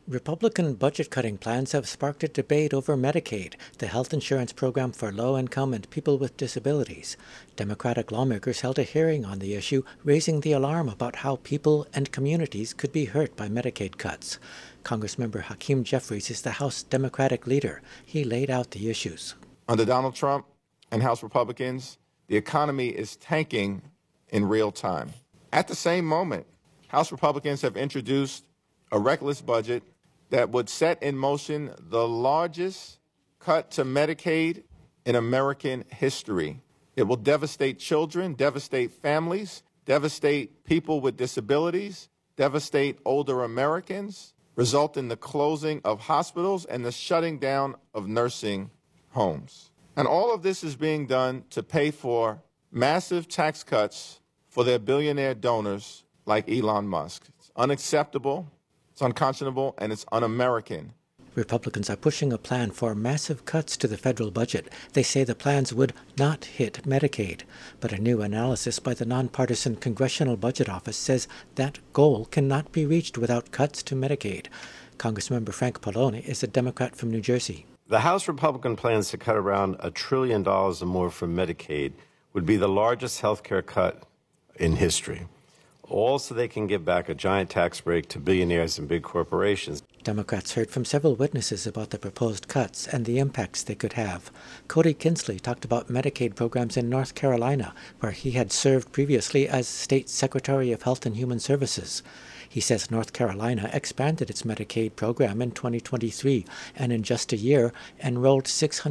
Republican budget-cutting plans have sparked a debate over Medicaid, the health insurance program for low-income and people with disabilities. Democratic lawmakers held a hearing on the issue, raising the alarm about how people and communities could be hurt by Medicaid cuts. Congressmember Hakeem Jeffries is the House Democratic leader. He laid out the issues. Under Donald Trump and House Republicans, the economy is tanking in real time. At the same moment, House Republicans have introduced a reckless budget that would set in motion the largest cut to Medicaid in American history. It will devastate children, devastate families, devastate people with disabilities, devastate older Americans, result in the closing of hospitals and the shutting down of nursing homes. And all of this is being done to pay for massive tax cuts for their billionaire donors like Elon Musk. It's unacceptable. It's unconscionable, and it's un-American. Republicans are pushing a plan for massive cuts to the federal budget. They say the plans would not hit Medicaid. But a new analysis by the nonpartisan Congressional Budget Office says that goal cannot be reached without cuts to Medicaid. Congressmember Frank Pallone is a Democrat from New Jersey. The House Republican plans to cut around $1 trillion or more from Medicaid would be the largest health care cut in history. All so they can give back a giant tax break to billionaires and big corporations. Democrats heard from several witnesses about the proposed cuts and the impacts they could have. Cody Kinsley talked about Medicaid programs in North Carolina, where he had served previously as State Secretary of Health and Human Services. He says North Carolina expanded its Medicaid program in 2023 and in just a year enrolled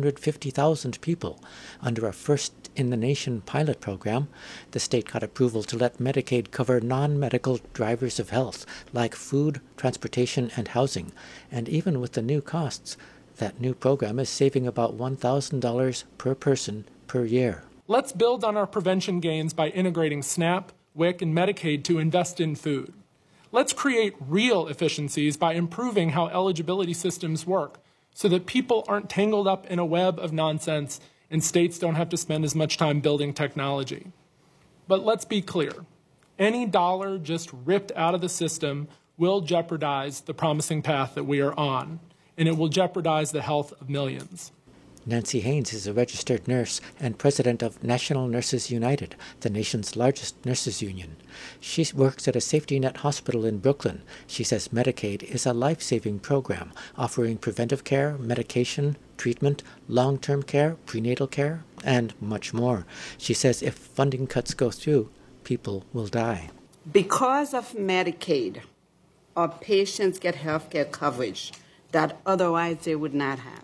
650,000 people. Under a first-in-the-nation pilot program, the state got approval to let Medicaid cover non-medical drivers of health, like food, transportation, and housing. And even with the new costs, that new program is saving about $1,000 per person per year. Let's build on our prevention gains by integrating SNAP, WIC, and Medicaid to invest in food. Let's create real efficiencies by improving how eligibility systems work so that people aren't tangled up in a web of nonsense and states don't have to spend as much time building technology. But let's be clear. Any dollar just ripped out of the system will jeopardize the promising path that we are on, and it will jeopardize the health of millions. Nancy Haynes is a registered nurse and president of National Nurses United, the nation's largest nurses union. She works at a safety net hospital in Brooklyn. She says Medicaid is a life-saving program offering preventive care, medication, treatment, long-term care, prenatal care, and much more. She says if funding cuts go through, people will die. Because of Medicaid, our patients get health care coverage that otherwise they would not have.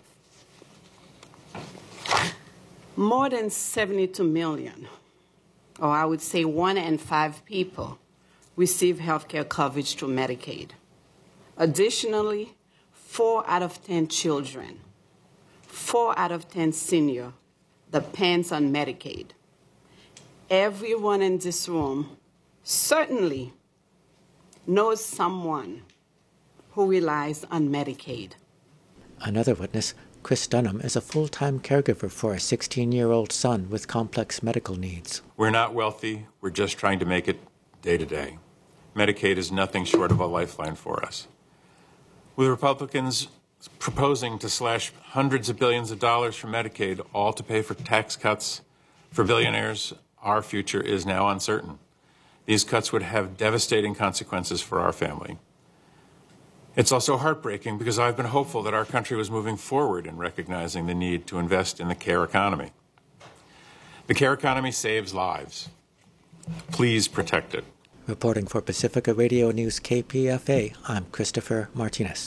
More than 72 million, or I would say 1 in 5 people, receive health care coverage through Medicaid. Additionally, 4 out of 10 children, 4 out of 10 seniors depends on Medicaid. Everyone in this room certainly knows someone who relies on Medicaid. Another witness, Chris Dunham, is a full-time caregiver for a 16-year-old son with complex medical needs. We're not wealthy. We're just trying to make it day to day. Medicaid is nothing short of a lifeline for us. With Republicans proposing to slash hundreds of billions of dollars from Medicaid, all to pay for tax cuts for billionaires, our future is now uncertain. These cuts would have devastating consequences for our family. It's also heartbreaking because I've been hopeful that our country was moving forward in recognizing the need to invest in the care economy. The care economy saves lives. Please protect it. Reporting for Pacifica Radio News KPFA, I'm Christopher Martinez.